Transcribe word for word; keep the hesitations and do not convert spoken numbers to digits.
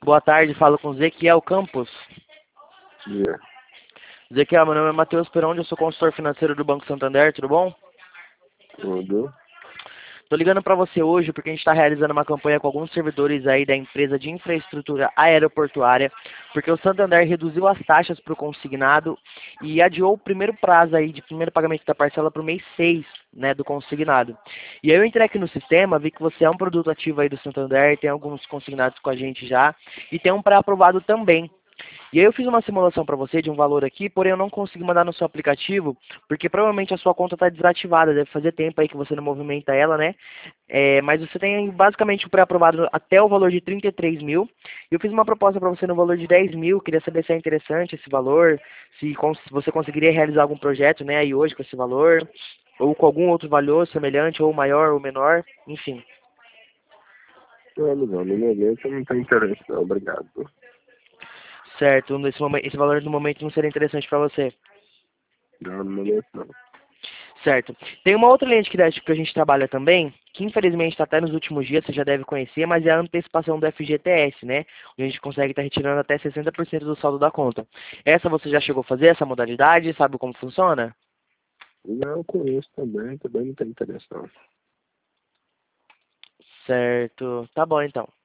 Boa tarde, falo com Zequiel Campos. Dia. Zequiel, meu nome é Matheus Peron, eu sou consultor financeiro do Banco Santander, tudo bom? Tudo. Tô ligando para você hoje porque a gente está realizando uma campanha com alguns servidores aí da empresa de infraestrutura aeroportuária, porque o Santander reduziu as taxas para o consignado e adiou o primeiro prazo aí de primeiro pagamento da parcela para o mês seis, né, do consignado. E aí eu entrei aqui no sistema, vi que você é um produto ativo aí do Santander, tem alguns consignados com a gente já e tem um pré-aprovado também. E aí eu fiz uma simulação para você de um valor aqui, porém eu não consegui mandar no seu aplicativo, porque provavelmente a sua conta está desativada, deve fazer tempo aí que você não movimenta ela, né? É, mas você tem basicamente o pré-aprovado até o valor de trinta e três mil. E eu fiz uma proposta para você no valor de dez mil, queria saber se é interessante esse valor, se, se você conseguiria realizar algum projeto, né, aí hoje com esse valor, ou com algum outro valor semelhante, ou maior ou menor, enfim. Não, não, no momento eu não tenho interesse, não. Obrigado. Certo, nesse momento, esse valor no momento não seria interessante para você. Não, no momento não. Certo. Tem uma outra linha de crédito que a gente trabalha também, que infelizmente está até nos últimos dias, você já deve conhecer, mas é a antecipação do F G T S, né? Onde a gente consegue estar retirando até sessenta por cento do saldo da conta. Essa você já chegou a fazer, essa modalidade? Sabe como funciona? Não, eu conheço também, também não tenho interesse, não. Certo. Tá bom, então.